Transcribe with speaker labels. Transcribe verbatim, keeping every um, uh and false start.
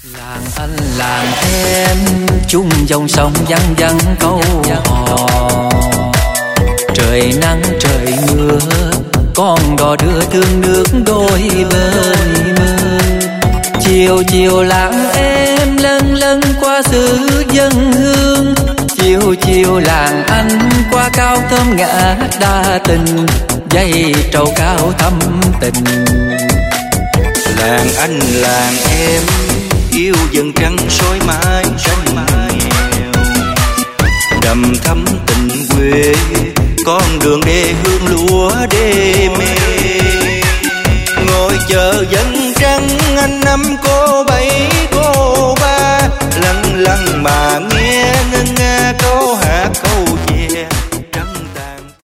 Speaker 1: Làng anh làng em chung dòng sông văng vẳng câu hò, trời nắng trời mưa con đò đưa thương nước đôi bên. Chiều chiều làng em lân lân qua xứ dân hương, chiều chiều làng anh qua cao thơm ngát đa tình, dây trầu cao thâm tình.
Speaker 2: Làng anh làng em yêu dần trăng soi mái tranh nghèo, đầm thắm tình quê con đường đê hương lúa đê mê. Ngồi chờ dân trăng anh năm cô